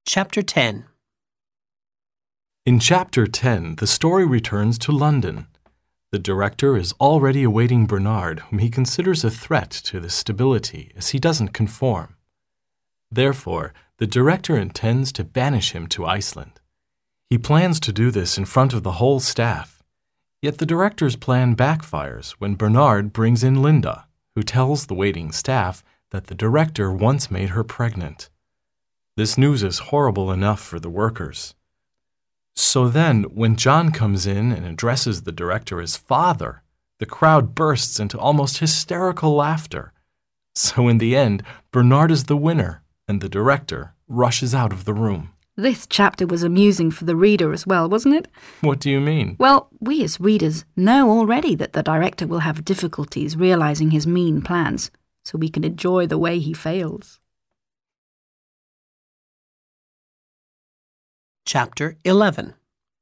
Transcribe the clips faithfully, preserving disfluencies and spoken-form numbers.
Chapter ten. In Chapter ten, the story returns to London. The director is already awaiting Bernard, whom he considers a threat to the stability as he doesn't conform. Therefore, the director intends to banish him to Iceland. He plans to do this in front of the whole staff. Yet the director's plan backfires when Bernard brings in Linda, who tells the waiting staff that the director once made her pregnant. This news is horrible enough for the workers. So then, when John comes in and addresses the director as father, the crowd bursts into almost hysterical laughter. So in the end, Bernard is the winner, and the director rushes out of the room. This chapter was amusing for the reader as well, wasn't it? What do you mean? Well, we as readers know already that the director will have difficulties realizing his mean plans, so we can enjoy the way he fails. Chapter eleven.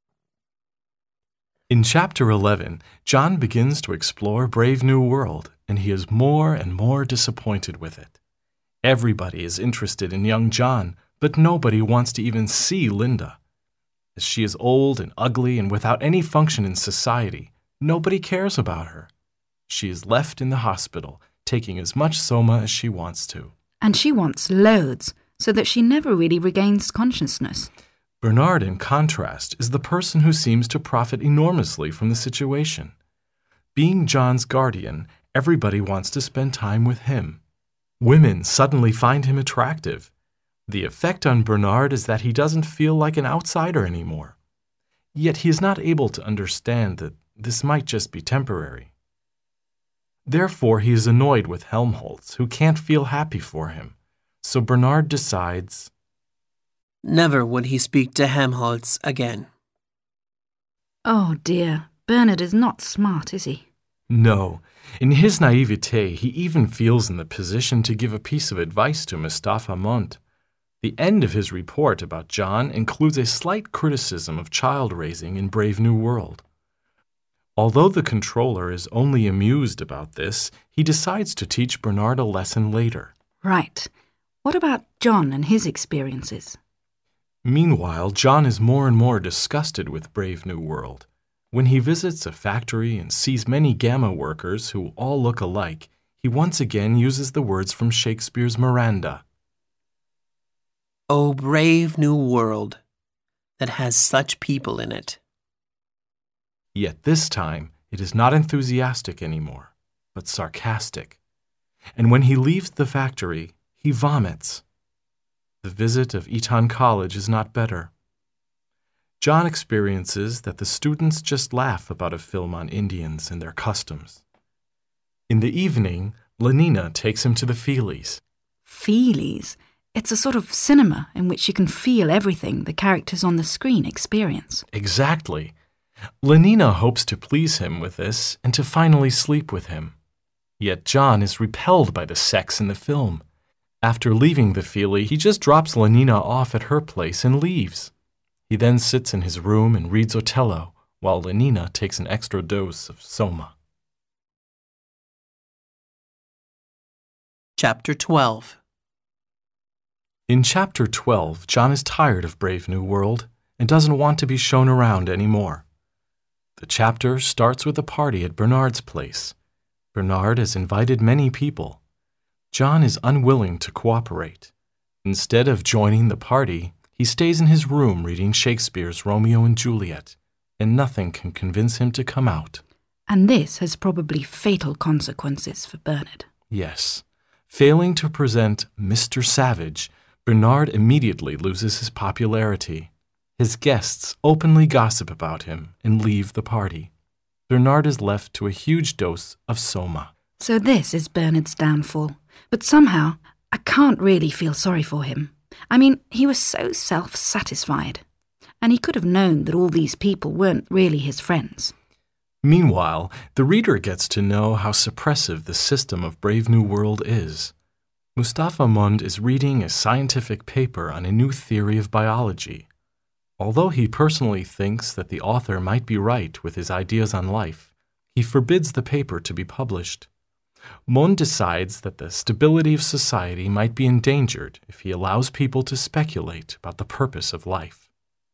In Chapter eleven, John begins to explore Brave New World, and he is more and more disappointed with it. Everybody is interested in young John, but nobody wants to even see Linda. As she is old and ugly and without any function in society, nobody cares about her. She is left in the hospital, taking as much soma as she wants to. And she wants loads, so that she never really regains consciousness. Bernard, in contrast, is the person who seems to profit enormously from the situation. Being John's guardian, everybody wants to spend time with him. Women suddenly find him attractive. The effect on Bernard is that he doesn't feel like an outsider anymore. Yet he is not able to understand that this might just be temporary. Therefore, he is annoyed with Helmholtz, who can't feel happy for him. So Bernard decides Never would he speak to Helmholtz again. Oh dear, Bernard is not smart, is he? No. In his naivete, he even feels in the position to give a piece of advice to Mustafa Mond. The end of his report about John includes a slight criticism of child raising in Brave New World. Although the controller is only amused about this, he decides to teach Bernard a lesson later. Right. What about John and his experiences? Meanwhile, John is more and more disgusted with Brave New World. When he visits a factory and sees many Gamma workers who all look alike, he once again uses the words from Shakespeare's Miranda. O brave new world that has such people in it. Yet this time, it is not enthusiastic anymore, but sarcastic. And when he leaves the factory, he vomits. The visit of Eton College is not better. John experiences that the students just laugh about a film on Indians and their customs. In the evening, Lenina takes him to the Feelies. Feelies? It's a sort of cinema in which you can feel everything the characters on the screen experience. Exactly. Lenina hopes to please him with this and to finally sleep with him. Yet John is repelled by the sex in the film. After leaving the Feely, he just drops Lenina off at her place and leaves. He then sits in his room and reads Othello, while Lenina takes an extra dose of soma. Chapter twelve. In Chapter twelve, John is tired of Brave New World and doesn't want to be shown around anymore. The chapter starts with a party at Bernard's place. Bernard has invited many people. John is unwilling to cooperate. Instead of joining the party, he stays in his room reading Shakespeare's Romeo and Juliet, and nothing can convince him to come out. And this has probably fatal consequences for Bernard. Yes. Failing to present Mister Savage, Bernard immediately loses his popularity. His guests openly gossip about him and leave the party. Bernard is left to a huge dose of soma. So this is Bernard's downfall. But somehow, I can't really feel sorry for him. I mean, he was so self-satisfied. And he could have known that all these people weren't really his friends. Meanwhile, the reader gets to know how suppressive the system of Brave New World is. Mustafa Mond is reading a scientific paper on a new theory of biology. Although he personally thinks that the author might be right with his ideas on life, he forbids the paper to be published. Mon decides that the stability of society might be endangered if he allows people to speculate about the purpose of life.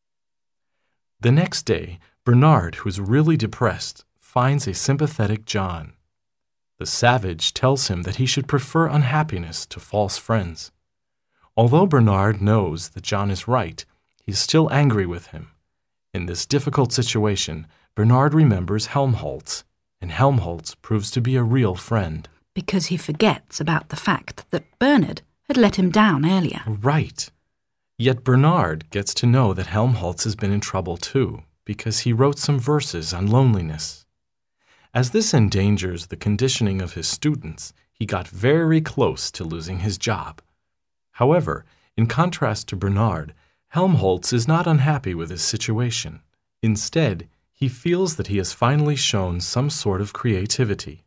The next day, Bernard, who is really depressed, finds a sympathetic John. The savage tells him that he should prefer unhappiness to false friends. Although Bernard knows that John is right, he is still angry with him. In this difficult situation, Bernard remembers Helmholtz, and Helmholtz proves to be a real friend. Because he forgets about the fact that Bernard had let him down earlier. Right. Yet Bernard gets to know that Helmholtz has been in trouble too, because he wrote some verses on loneliness. As this endangers the conditioning of his students, he got very close to losing his job. However, in contrast to Bernard, Helmholtz is not unhappy with his situation. Instead, he feels that he has finally shown some sort of creativity.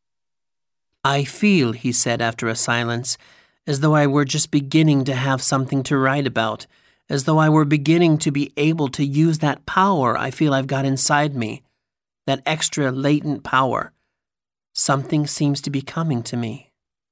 I feel, he said after a silence, as though I were just beginning to have something to write about, as though I were beginning to be able to use that power I feel I've got inside me, that extra latent power. Something seems to be coming to me.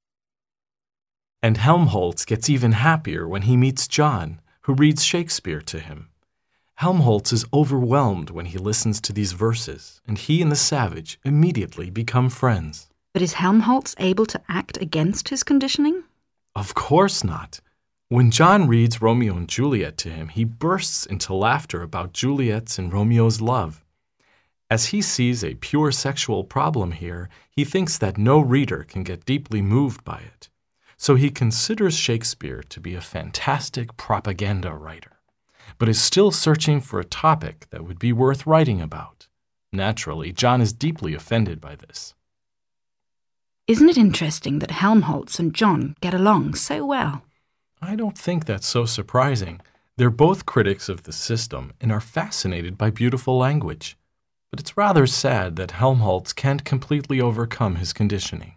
And Helmholtz gets even happier when he meets John, who reads Shakespeare to him. Helmholtz is overwhelmed when he listens to these verses, and he and the savage immediately become friends. But is Helmholtz able to act against his conditioning? Of course not. When John reads Romeo and Juliet to him, he bursts into laughter about Juliet's and Romeo's love. As he sees a pure sexual problem here, he thinks that no reader can get deeply moved by it. So he considers Shakespeare to be a fantastic propaganda writer, but is still searching for a topic that would be worth writing about. Naturally, John is deeply offended by this. Isn't it interesting that Helmholtz and John get along so well? I don't think that's so surprising. They're both critics of the system and are fascinated by beautiful language. But it's rather sad that Helmholtz can't completely overcome his conditioning.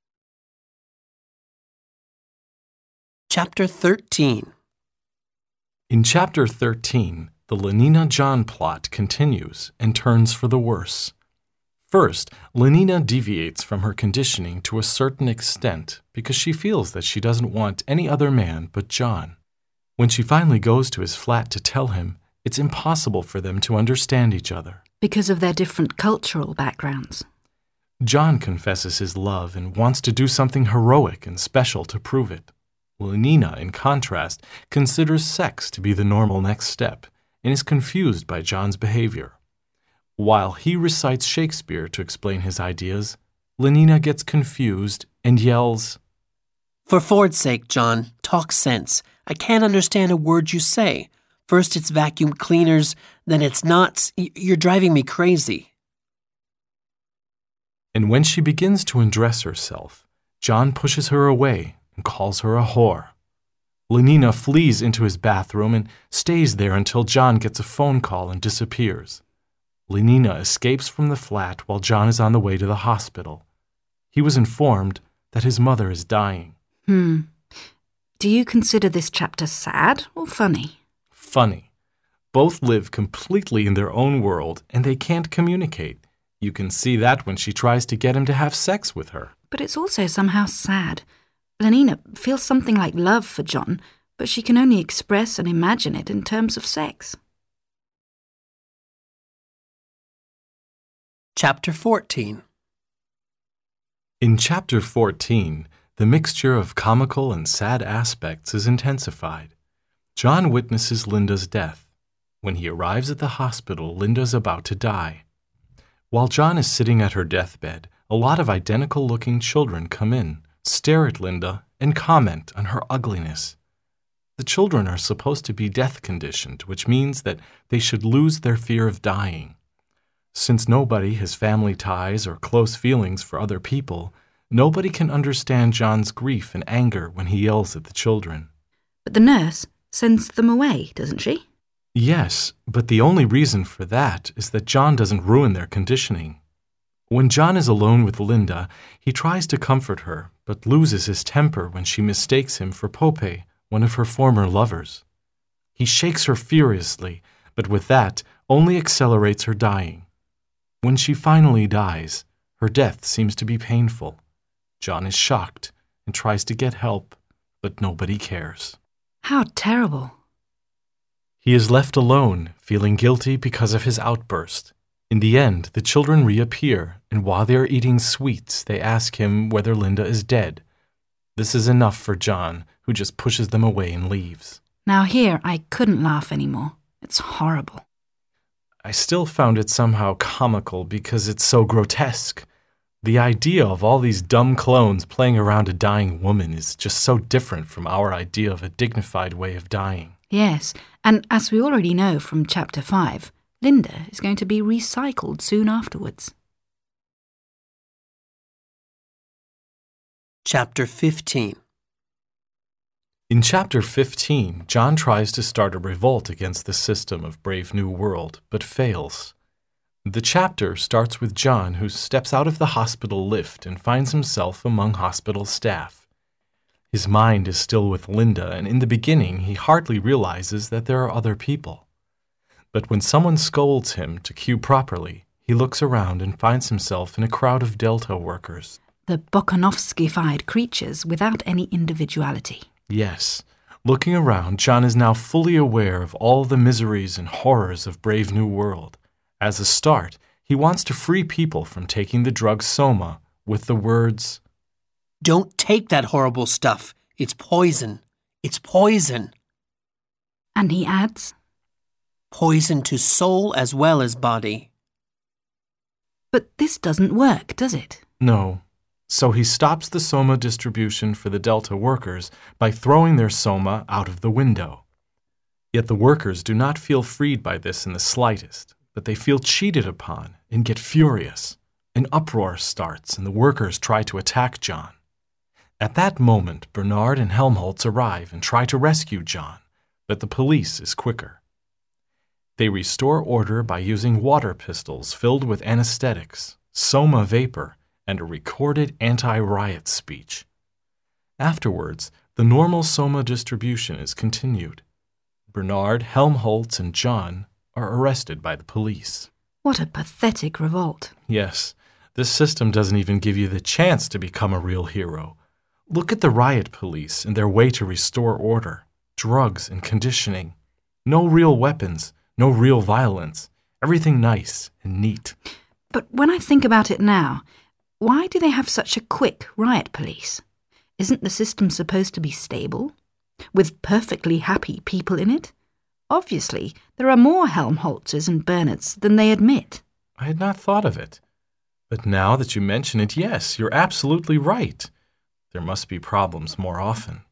Chapter thirteen. In Chapter thirteen, the Lenina-John plot continues and turns for the worse. First, Lenina deviates from her conditioning to a certain extent because she feels that she doesn't want any other man but John. When she finally goes to his flat to tell him, it's impossible for them to understand each other. Because of their different cultural backgrounds. John confesses his love and wants to do something heroic and special to prove it. Lenina, in contrast, considers sex to be the normal next step and is confused by John's behavior. While he recites Shakespeare to explain his ideas, Lenina gets confused and yells, For Ford's sake, John, talk sense. I can't understand a word you say. First it's vacuum cleaners, then it's knots. You're driving me crazy. And when she begins to undress herself, John pushes her away and calls her a whore. Lenina flees into his bathroom and stays there until John gets a phone call and disappears. Lenina escapes from the flat while John is on the way to the hospital. He was informed that his mother is dying. Hmm. Do you consider this chapter sad or funny? Funny. Both live completely in their own world and they can't communicate. You can see that when she tries to get him to have sex with her. But it's also somehow sad. Lenina feels something like love for John, but she can only express and imagine it in terms of sex. Chapter fourteen. In Chapter fourteen, the mixture of comical and sad aspects is intensified. John witnesses Linda's death. When he arrives at the hospital, Linda's about to die. While John is sitting at her deathbed, a lot of identical-looking children come in, stare at Linda, and comment on her ugliness. The children are supposed to be death-conditioned, which means that they should lose their fear of dying. Since nobody has family ties or close feelings for other people, nobody can understand John's grief and anger when he yells at the children. But the nurse sends them away, doesn't she? Yes, but the only reason for that is that John doesn't ruin their conditioning. When John is alone with Linda, he tries to comfort her, but loses his temper when she mistakes him for Pope, one of her former lovers. He shakes her furiously, but with that only accelerates her dying. When she finally dies, her death seems to be painful. John is shocked and tries to get help, but nobody cares. How terrible. He is left alone, feeling guilty because of his outburst. In the end, the children reappear, and while they are eating sweets, they ask him whether Linda is dead. This is enough for John, who just pushes them away and leaves. Now here, I couldn't laugh anymore. It's horrible. I still found it somehow comical because it's so grotesque. The idea of all these dumb clones playing around a dying woman is just so different from our idea of a dignified way of dying. Yes, and as we already know from Chapter five, Linda is going to be recycled soon afterwards. Chapter fifteen. In Chapter fifteen, John tries to start a revolt against the system of Brave New World, but fails. The chapter starts with John, who steps out of the hospital lift and finds himself among hospital staff. His mind is still with Linda, and in the beginning he hardly realizes that there are other people. But when someone scolds him to cue properly, he looks around and finds himself in a crowd of Delta workers. The Bokanovsky-fied creatures without any individuality. Yes. Looking around, John is now fully aware of all the miseries and horrors of Brave New World. As a start, he wants to free people from taking the drug Soma with the words, "Don't take that horrible stuff. It's poison. It's poison." And he adds, "Poison to soul as well as body." But this doesn't work, does it? No. So he stops the Soma distribution for the Delta workers by throwing their Soma out of the window. Yet the workers do not feel freed by this in the slightest, but they feel cheated upon and get furious. An uproar starts and the workers try to attack John. At that moment, Bernard and Helmholtz arrive and try to rescue John, but the police is quicker. They restore order by using water pistols filled with anesthetics, Soma vapor, and a recorded anti-riot speech. Afterwards, the normal Soma distribution is continued. Bernard, Helmholtz, and John are arrested by the police. What a pathetic revolt. Yes, this system doesn't even give you the chance to become a real hero. Look at the riot police and their way to restore order. Drugs and conditioning. No real weapons, no real violence. Everything nice and neat. But when I think about it now, why do they have such a quick riot police? Isn't the system supposed to be stable? With perfectly happy people in it? Obviously, there are more Helmholtzes and Bernards than they admit. I had not thought of it. But now that you mention it, yes, you're absolutely right. There must be problems more often.